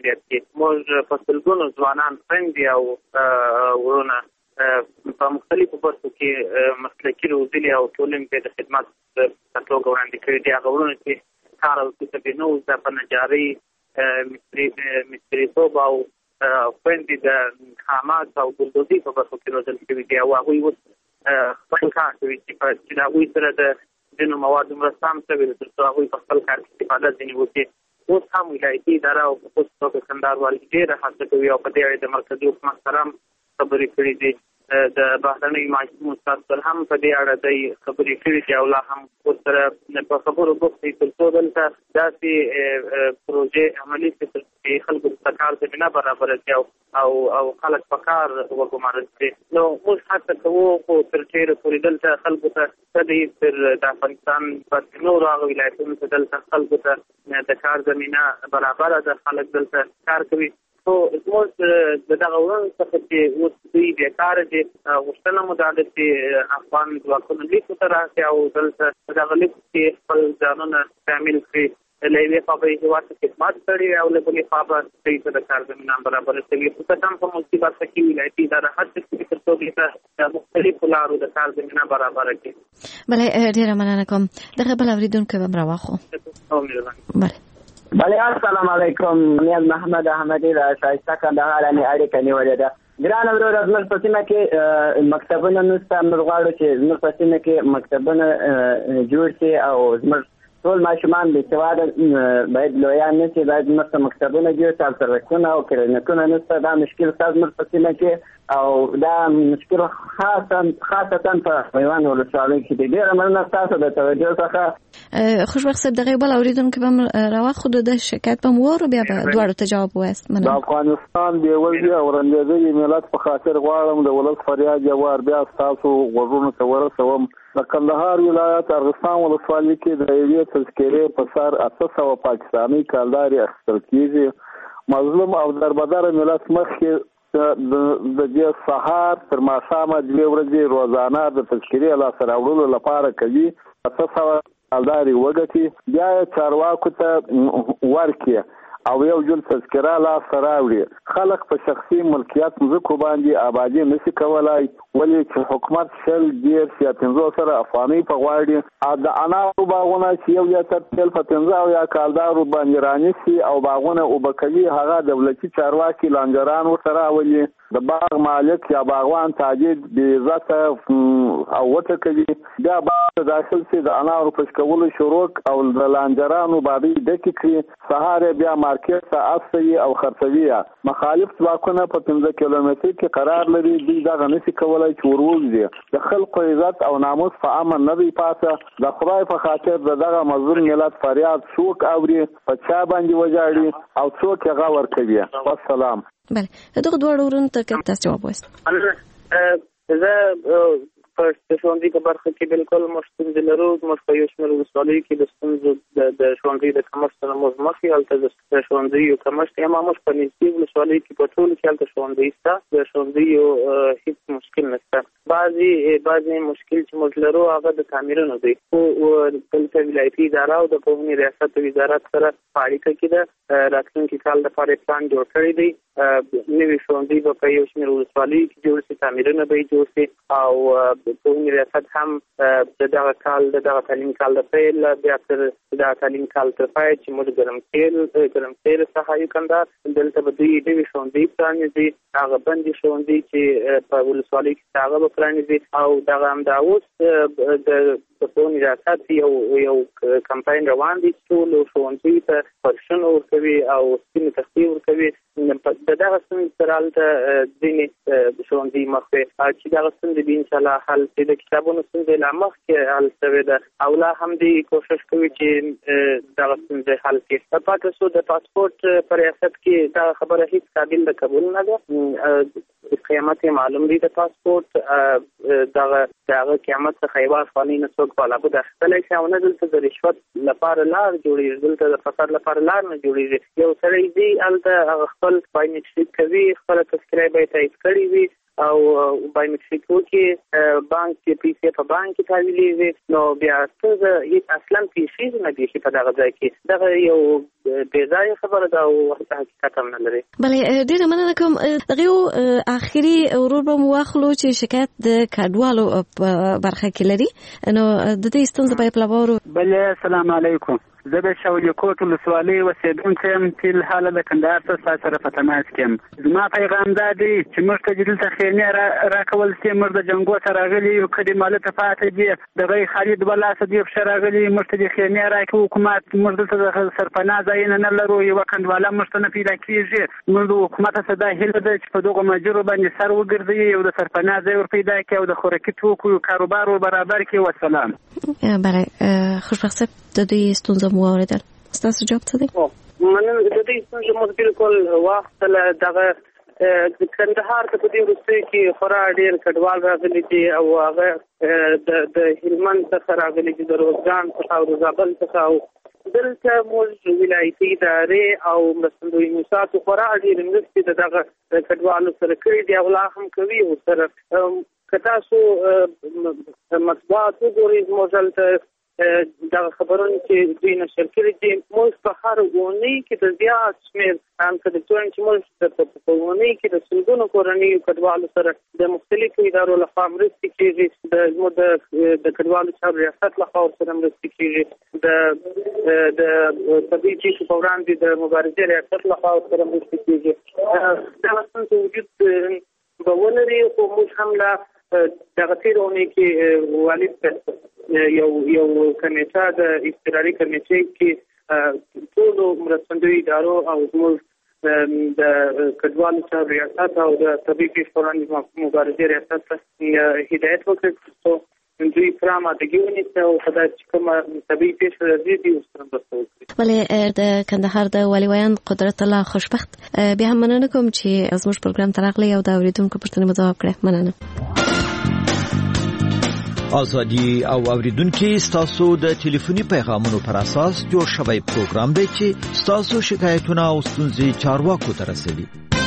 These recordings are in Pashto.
فعالیت کې موږ په سلګونو ځوانان خویندې او ورونه په مختلفو برخو کې مسلکي روزلي او ټولنې ته د خدمت په توګه وړاندې کړي دي. هغه ورونه چې کار او کسب نه وو په نجارۍ مستریتوب او خویندې د خامات او ګلدوزي په برخو کې روزل شوي دي او هغوی اوس خپل کار کوي چې د هغوی سره د ځینو موادو مرسته هم شوې ده تر څو هغوی په خپل کار کې استفاده ځینې وکړي. اوس هم ولایتي اداره او په خصوص توګه کندهار والي ډېره هڅه کوي او په دې اړه د مرکزي حکومت سره هم خبرې کړې دي. د بهرنیو محکمو استاد سره هم په دې اړه دی خبرې کړې دي او لا هم ورسره په خبرو بوخت دي تر څو دلته داسې پروژې عملي شي چې خلکو ته کار زمینه برابره کړي او خلک په کار وګمارل شي. نو موږ هڅه کوو خو تر ډېره پورې دلته خلکو ته څه دی تر د افغانستان په نورو هغه ولایتونو کې دلته خلکو ته د کار زمینه برابره ده. خلک دلته کار کوي. خو زموږ د دغه ورځ څخه چې اوس دوی بیکاره دي غوښتنه مو دا ده چې افغان ځواکونه لیکو ته راشي او دلته په دغه لیکو کې خپل ځانونه شامل کړي. له یوې خوا به یې هېواد ته خدمت کړي او له بلې خوا به دوی ته د کار زمینه برابره شوي. خصوصا په ملکي برخه کې ولایتي اداره هڅه کوي تر څو دوی ته د مختلفو لارو د کار زمینه برابره کړي. بله ډېره مننه کوم. دغه بل اورېدونکی به راواخلو. بله السلام علیکم. نیاز محمد احمدی د شایسته کندهار اړیکه نیولې ده. ګرانه وروره زموږ په سیمه کې مکتبونه نشته. موږ غواړو چې زموږ په سیمه کې مکتبونه جوړ شي او زموږ ټول ماشومان بېسواده باید لویان نه شي. باید زموږ ته مکتبونه جوړ شي او سړکونه او کلینیکونه نشته. دا مشکل شته زموږ په سیمه کې او دا مشکل خاصتا په میوند ولسوالۍ کې دی. ډېره مننه ستاسو د توجه څخه. خوشبخت صاحب دغه بل اورېدونکی به هم راواخلو. د شکایت به مو واورو بیا به دواړو ته جواب ووایاست. د افغانستان بېوزلي او رنځېدلي ملت په خاطر غواړم د ولس فریاد جوار بیا ستاسو غوږونو ته ورسوم. د کندهار ولایت ارغستان ولسوالۍ کې د یوې تذکرې په سر 800 پاکستاني کالدارې اخیستل کېږي. مظلوم او دربدره ملت مخکې د دې سهار تر ماښامه 2 ورځې روزانه د تذکرې لاسته راوړلو لپاره کوي. 800 کالدارې وګټي بیا یې چارواکو ته ورکړي او یو جل تذکره لاسته راوړي. خلک په شخصي ملکیت مځکو باندې آبادي نشي کولای ولې چې حکومت 100 یا 15 افغانۍ په غواړي. د انارو باغونه چې یو یا تر تل په 15 یا کالدارو باندې رانیسي او باغونه وبکوي هغه دولتي چارواکي لانجران ورسره راولي. د باغ مالک یا باغوان تاجر بې عزته او وټکوي. بیا باغ داخل شي د انارو پشکولو شروع او د لانجرانو بابي ډکې کړي. سهار بیا مارکیټ ته اصلي او خرڅوي. مخالف ځواکونه په 15 کیلومتر کې قرار لري. دوی دغه نشي کولای چې وروزي. د خلکو عزت او ناموس په امن نه دی پاتې. د خدای په خاطر دغه مظلوم ملت فریاد څوک اوري په چا باندې وجاړي او څوک هغه ورکوي. والسلام. بله دغه دوه ورونو ته تاسو جواب وایست. زه په ښوونځي په برخه کې بالکل موږ ستونزې لرو. موږ په یو شمېر ولسوالیو کې د ستونزو د ښوونځي د کمښت سره موږ مخ یو. هلته د ښوونځیو کمښت یا موږ په نږدې ولسوالیو کې په ټولو کې هلته ښوونځي شته. د ښوونځیو هېڅ مشکل نشته. بعضې مشکل چې موږ لرو هغه د تعمیرونو دی. خو دلته ولایتي اداره او د پوهنې ریاست وزارت سره په اړیکه کې ده. راتلونکي کال لپاره پلان جوړ کړی دی. نوي ښوونځي به په یو شمېر ولسوالیو کې جوړ شي. تعمیرونه به یې جوړ شي او پوهنې ریاست هم د دغه کال د دغه تعلیم کال د پیل بیا تر دغه تعلیم کال تر پای چې موږ ګرمسیر څخه یو کندهار دلته به دوی نوي ښوونځي پرانیزي. هغه بندي ښوونځي چې په ولسوالۍ کې هغه به پرانیزي او دغه همدا اوس د پوهنې ریاست یو کمپاین روان دی. ټولو ښوونځیو ته فرشونه ورکوي او سپینې تختې ورکوي. د دغه ستونزې سره هلته ځینې ښوونځي مخ وي چې دغه ستونزې به انشاءالله حل شي. د کتابونو ستونزې لا مخکې حل شوې ده او لا هم دوی کوشش کوي چې دغه ستونزې حل کړي. پاتې شو د پاسپورټ په ریاست کې دغه خبره هېڅ قابل د قبول نه ده. قیامت معلوم دی د پاسپورټ دغه قیامت څخه یوه افغانۍ نه څوک بالا به اخیستلی شي او نه دلته د رشوت لپاره لار جوړېږي. دلته د فساد لپاره لار نه جوړېږي. یو سړی دی هلته هغه خپل خپل بایومټریک کوي، خپل تذکره به تایید کړي وي او بایومټریک کې بانک کې پیسې په بانک کې تحویلېږي، نو بیا څه هیڅ اصلا پیسې نه دي په دغه ځای کې. دغه یو بې ځایه خبره ده او حقیقت هم نه لري. بله، ډېره مننه کوم. دغه آخري ورور به مو واخلو چې شکایت د کډوالو په برخه کې لري، نو د دې ستونزه به یې په لابارو. بله، السلام علیکم. زه د شولي کوټ ولسوالۍ اوسېدونکی یم چې الحاله د کندهار څخه سره په تماس کې یم. زما پیغام دا دی چې موږ ته دلته خیمې راکول شي، موږ د جنګو ته راغلي یو، کډې مالې ته پاتې دي، دغه خالد بلاسه دې پښه راغلي، موږ ته د خیمې راکړي حکومت، موږ دلته د سرپناه ځایونه نه لرو، یوه کنډواله موږ ته نه پیدا کېږي. موږ د حکومت څخه دا هیله ده چې په دغو مهاجرو باندې سر وګرځوي، یو د سرپناه ځای ور پیدا کړي او د خوراکي توکو کاروبار ور برابر کړي. والسلام. بله، خوشبخت صاحب، د دې ستونزه مو واورېدل، ستاسو جواب څه دی؟ مننه. د دې ستونزه مو بالکل واخیستله. دغه کندهار ته په دې وروستیو کې خورا ډېر کډوال راغلي دي او هغه د هلمند څخه راغلي دي، د روزګان څخه او د زابل څخه، او دلته موږ ولایتي ادارې او مرستندویي موسساتو خورا ډېرې مرستې د دغه کډوالو سره کړي دي او لا هم کوي ورسره. که تاسو مطبوعات وګورئ، زموږ هلته دغه خبرونه چې دوی نشر کړي دي، موږ په هر اونۍ کې د زیات شمېر کډوالو چې موږ په اونۍ کې د سلګونو کورنیو کډوالو سره د مختلفو ادارو لخوا مرستې کېږي، زموږ د کډوالو چارو ریاست لخوا ورسره مرستې کېږي، د طبیعي پیښو په وړاندې د مبارزې ریاست لخوا ورسره مرستې کېږي. دغه ستونزې وجود به ولري، خو موږ هم لا دغه تېره اونۍ کې والد یو کمیټه د اضطراري کمیټې کې ټولو مرستندویو ادارو او زموږ د کډوالو چارو ریاست او د طبیعي پیښو په وړاندې مبارزې ریاست ته هدایت وکړ چې دوی پوره آمادګي ونیسي او په داسې چې کومه طبیعي پیښه راځي دوی ورسره مرسته وکړي. بله، د کندهار د والي ویاند قدرت الله خوشبخت، بیا هم مننه کوم چې زموږ پروګرام ته راغلی او د اورېدونکو پوښتنې مو ځواب کړی. مننه. ازادي او اوریدونکو، ستاسو د ټلیفوني پیغامونو پر اساس جوړ شوی پروګرام دی چې ستاسو شکایتونه او ستونزې چارواکو ته رسوي.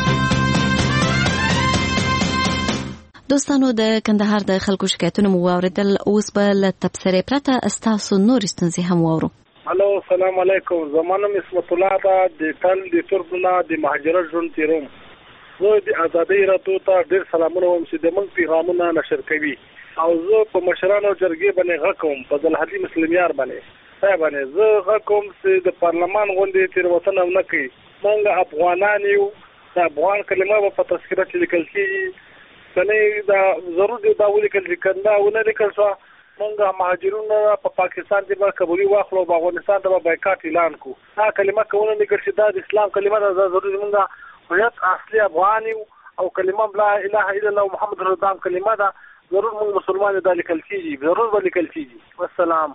دوستانو، د کندهار د خلکو شکایتونه مو واورېدل، اوس به له تبصرې پرته ستاسو نورې ستونزې هم واورو. هلو، السلام علیکم. زما نوم اسمت الله ده، د تل د تربونه د مهاجرت ژوند تیروم. زه د ازادۍ راډیو ته ډېر سلامونه وایم چې د موږ پیغامونه نشر کوي او زه په مشرانو جرګې باندې غږ کوم، په ذوالحدي مسلمیار باندې زه غږ کوم چې د پارلمان غونډې تېروتنه ونه کوي. موږ افغانان یو، د افغان کلمه به په تذکره کې لیکل کېږي، کنه دا ضرور دی دا ولیکل چې کنده ونه لیکل شوه، موږ مهاجرونه په پاکستان کې به قبولي واخلو، په افغانستان ته به بایکاټ اعلان کړو. دا کلمه که ونه لیکل شي، دا د اسلام کلمه ده، دا ضروري موږ هویت اصلي افغان یو او کلمه لا اله الا الله محمد رسول الله کلمه ده، ضرور موږ مسلمان دا لیکل کېږي، ضرور به لیکل کېږي. والسلام.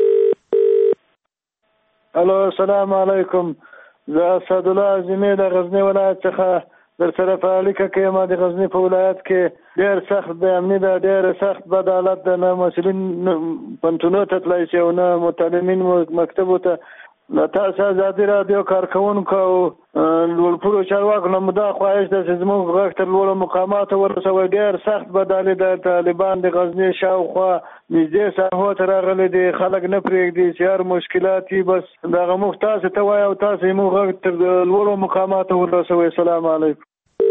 الو، السلام علیکم. زه اسد الله عظیمی د غزنی ولایت څخه در سره په اړیکه کې یم. د غزنی په ولایت کې ډېر سخت د امني ده، ډېر سخت بد حالت ده، نه مسؤلین پوهنتونونو ته تللی شي او نه متعلمین مکتبو ته. له تاسو ازادي راډیو کارکوونکو او لوړپوړو چارواکو نه مو دا خواهش ده چې زموږ غږ تر لوړو مقاماتو ورسوئ. ډېر سخت بد حالت ده، طالبان د غزني شاوخوا نږدې ساحو ته راغلي دي، خلک نه پرېږدي چې هر مشکلات وي، بس دغه موږ تاسو ته وایو او تاسو یې موږ غږ تر لوړو مقاماتو ورسوئ. السلام علیکم.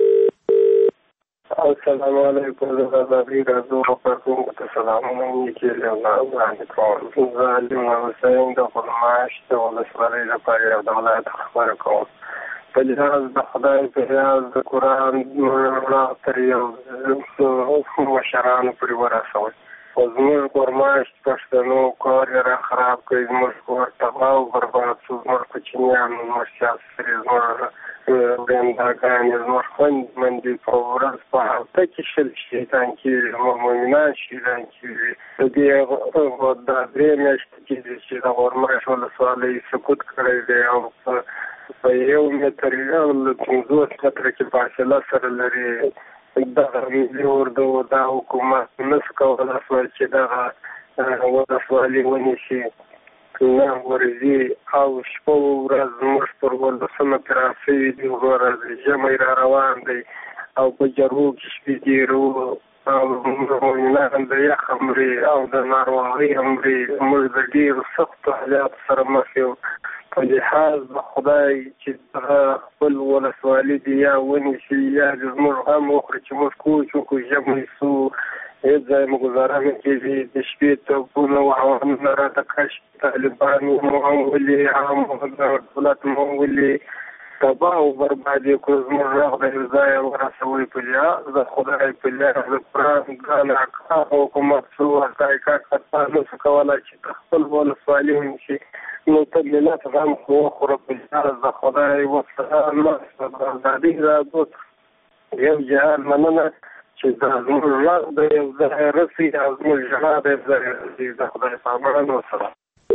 السلام علیکم. زه د ازادۍ راډیو کارکوونکو ته سلامونه وړاندې کوم. زه علي حسین د خرماش د ولسوالۍ لپاره یو د ولایت خبره کوم. په لحاظ د خدای په لحاظ د قرآن رڼا تر یو مشرانو پورې ورسوئ. خو زموږ خرماش پښتنو کار یې را خراب کړي، زموږ کور تباه او برباد شو، زموږ کوچنیان، زموږ سیاسري، زموږ برنداګانې، زموږ خویندمندې په ورځ په هفته کې شل شهیدان کېږي، زموږ مؤمنان شهیدان کېږي. د دې دا 3 میاشتې کېږي چې د غورماش ولسوالۍ سقوط کړی دی او په 1 متر یا 50 متره کې فاصله سره لري. دغه ملي اردو دا حکومت نشو کولی چې دغه ولسوالۍ ونیسي. نه ورځي او شپه ورځ موږ پر ولسمه ترافي دی ورځ ژمی را روان دی او په جرو کې شپې تیرو او موږ د یخ امري او د ناروغۍ امري موږ د ډېرو سختو حالات سره مخ یو په لحاظ د خدای چې خپل ولسوالي دي یا ونیسي یا زموږ هم وکړي چې موږ کوچ وکړو ژمی سو هیڅ ځای مو ګزاره نه کېږي د شپې توپونه وهونه راته کشف طالبان مو هم ولي هم دولت مو ولي تباه او برباد یې کړو زموږ غږ د یو ځایه ورسوئ په لحاظ د خدای په لحاظ د قرآن ګران حکومت څو حقایق تا نشو کولی چې د خپل ولسوالي ونیسي نو ته ملت غم وخوره په لحاظ د خدای وسلام ازادي راځو یو جهان مننه چې دا زموږ غږ د یو ځای رسي او زموږ ژړا د یو ځای رسي د خدای په امان وسلام.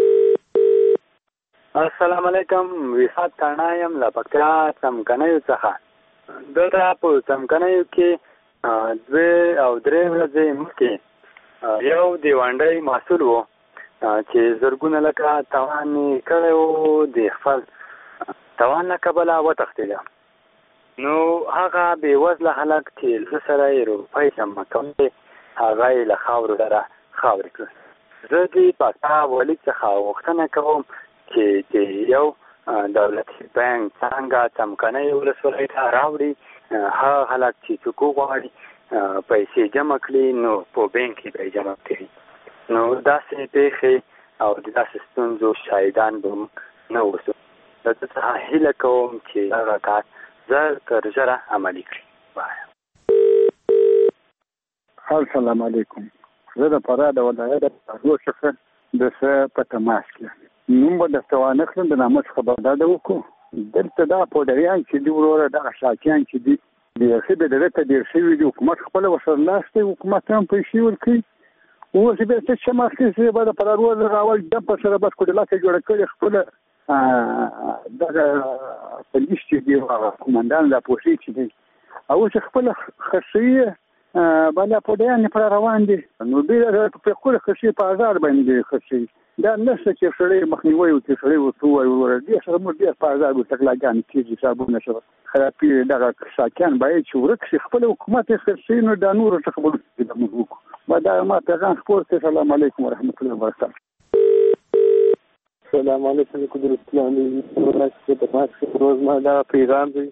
السلام علیکم. وفات تانا یم له پکتیا څمکنیو څخه. دلته په څمکنیو کې 2 او 3 ورځې مخکې یو دیوانډی محصول و چې زرګونه لکه تاوان یې کړی و د خپل تاوان له کبله وتښتېده. نو هغه بېوزله هلک چې زه سره یې روپۍ جمع کولی هغه یې له خاورو سره خاورې کړ. زه د پاکستان والي څخه غوښتنه کوم چې د یو دولتي بانک څنګه څمکنۍ ولسوالۍ ته راوړي هغه هلک چې څوک وغواړي پیسې جمع کړي نو په بانک کې به یې جمع کړي. نو داسې پیښې او داسې ستونزو شاهدان به نه اوسو. د ده څخه هیله کوم چې هغه کار زر تر ژره عملي کړي. السلام علیکم. زه د فراه د ولایت پښتو څخه د څه په تماس کې نوم به درته وانخلم د نامه څخه بغداد وکړو. دلته دا پوډریان چې دي وروره دغه شاکیان چې دي بیخي به دغه ته ډېر شوي دي. حکومت خپله ورسره لاس دی، حکومت هم پیسې ورکوي. اوس بیا څه چې مخکې به د فرارور راول جمپ سره بس کوډلاکه جوړه کړې خپله دغه پولیس چې دي قومندان لا پولیس چې دي او چې خپله خصوصي بالا پوډریان پر روان دي. نو بیا په خپله خصوصي په هزار باندې خصوصي دا نشته چې سړی مخنیوی وکړي سړی ورته ووایي وروره دې سره موږ ډېر په هزار ورتګلاګانې کېږي صابونه سره خرابي دغه ساکیان باید چې ورک شي خپل حکومت یې خرڅوي نو دا نورو څخه به موږ وکړو. دا ما پیغام خپور کړی. السلام علیکم ورحمت الله وبرکاته. السلام علیکم قدرت اسلامي روز ما دا پیغام دی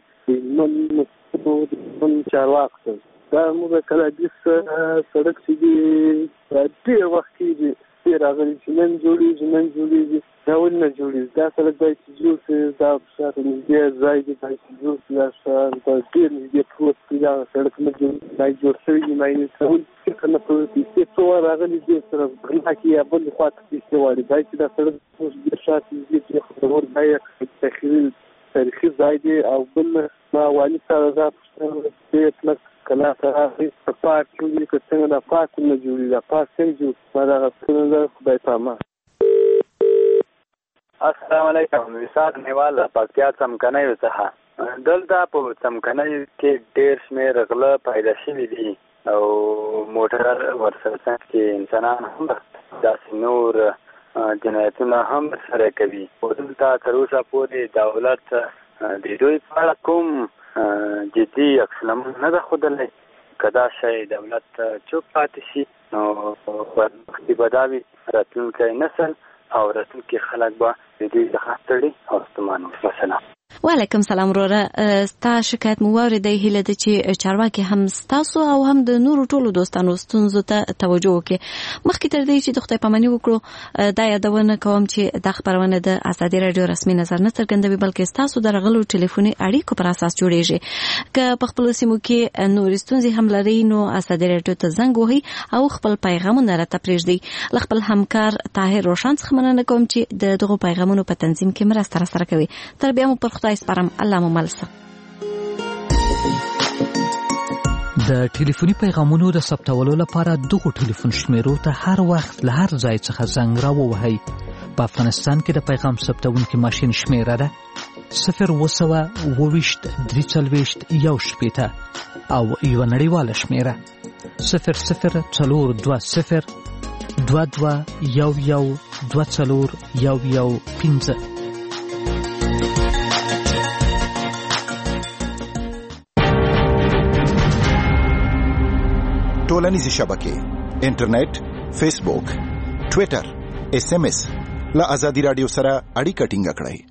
من چارواکو دا موږ کله د سړک چې دی ډېر وخت کېږي راغلی چې نن جوړېږي دا ولې نه جوړېږي. دا سړک باید چې جوړ شي دا شاته نږدې ځای دی باید چې جوړ شي دا ډېر نږدې پروت دی دا سړک نه باید جوړ شوی دی باید ټول فکر نه کوي پیسې څو راغلي دې سره غلا کې یا بل خوا ته پیسې واړي باید چې دا سړک ډېر شاته نږدې خبرور باید تاریخي ځای دی او بل ما والي سره دا پوښتنه کله سره په پاک جوړي که څنګه دا پاک نه جوړي دا پاک څنګه جوړ ما دا څنګه خدای پاما. السلام علیکم. وسات نیوال پکتیا څمکنیو څخه. دلته په څمکنیو کې ډېر شمېر غله پیدا شوي دي او موټر ورسره کې انسانان هم داسې نور جنایتونه هم سره کوي. دلته تر اوسه پورې دولت د دوی په اړه کوم جدي عکسالعمل نه ده ښودلی. که دا شی دولت چوپ پاتې شي نو بدبختي به دا وي راتلونکی نسل او راتلونکي خلک به د دوی څخه ستړي او ستومان وي. وسلام. وعلیکم سلام وروره. ستا شکایت مو واورېدی. هیله ده چې چارواکي هم ستاسو او هم د نورو ټولو دوستانو ستونزو ته توجه وکړي. مخکې تر دې چې د خدای پاماني وکړو دا یادونه کوم چې دا خپرونه د ازادي راډیو رسمي نظر نه څرګندوي بلکې ستاسو د راغلو ټلیفوني اړیکو پر اساس جوړیږي. که په خپلو سیمو کې نورې ستونزې هم لرئ نو ازادي راډیو ته زنګ وهئ او خپل پیغامونه راته پرېږدئ. له خپل همکار طاهر روشن څخه مننه کوم چې د دغو پیغامونو په تنظیم کې مرسته راسره کوي. تر بیا مو پر خدای سپارم. الله مو ملسه. د ټلیفوني پیغامونو د ثبتولو لپاره دغو ټلیفون شمیرو ته هر وخت له هر ځای څخه زنګ راووهئ. په افغانستان کې د پیغام ثبتونکي ماشین شمیره ده 0202341 او یو نړیواله شمیره 00420221 2211241115. ټولنیزې شبکې، انټرنیټ، فیسبوک، ټویټر، SMS له ازادي رادیو سره اړیکه ټینګه کړئ.